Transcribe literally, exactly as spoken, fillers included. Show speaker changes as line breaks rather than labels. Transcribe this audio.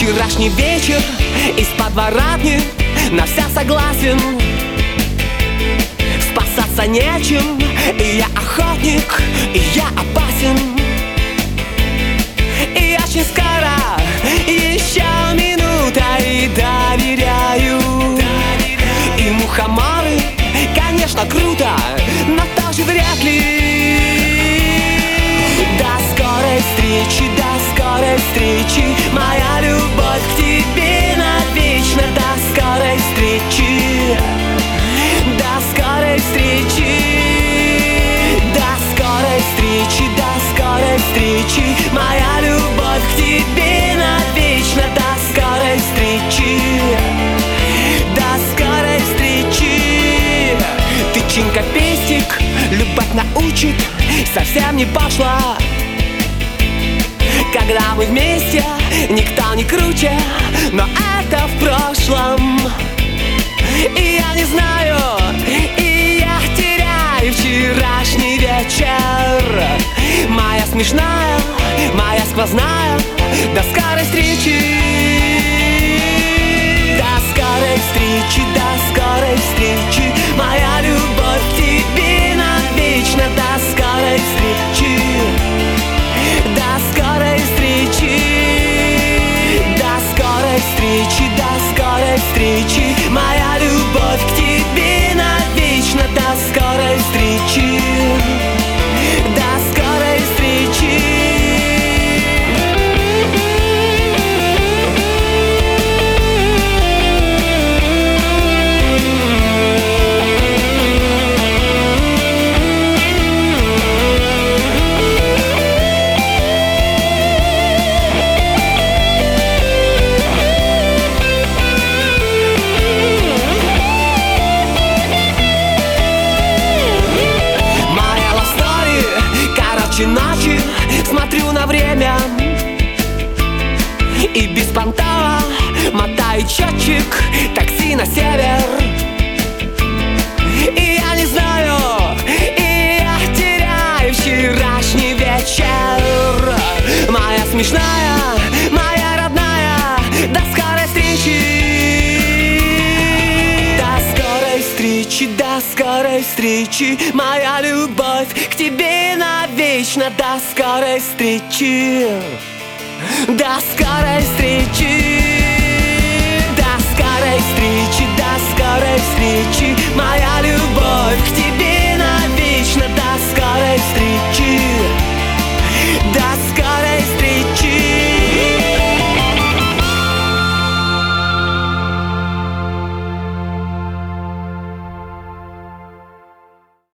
Вчерашний вечер из подворотни на вся согласен. Спасаться нечем, и я охотник, и я опасен. И очень скоро, еще минута, и доверяю. И мухоморы, конечно, круто, но тоже вряд ли. До скорой встречи, до скорой встречи, моя любовь к тебе навечно. До скорой встречи, до скорой встречи, до скорой встречи, до скорой встречи, моя любовь к тебе навечно. До скорой встречи, до скорой встречи. Тычинка пестик, любовь научит, совсем не пошла. Когда мы вместе, никто не круче, но это в прошлом. И я не знаю, и я теряю вчерашний вечер. Моя смешная, моя сквозная, до скорой встречи. До скорой встречи, до скорой встречи, моя любовь к тебе навечно. До скорой встречи, до скорой встречи, до скорой встречи, до скорой встречи, моя любовь к тебе навечно. До скорой встречи, до скорой встречи. Ночи смотрю на время и беспонтово мотаю счетчик такси на север. И я не знаю, и я теряю вчерашний вечер. Моя смешная, моя родная, до скорой встречи. До скорой встречи, до скорой встречи, моя любовь к тебе навечно. До скорой встречи, до скорой встречи.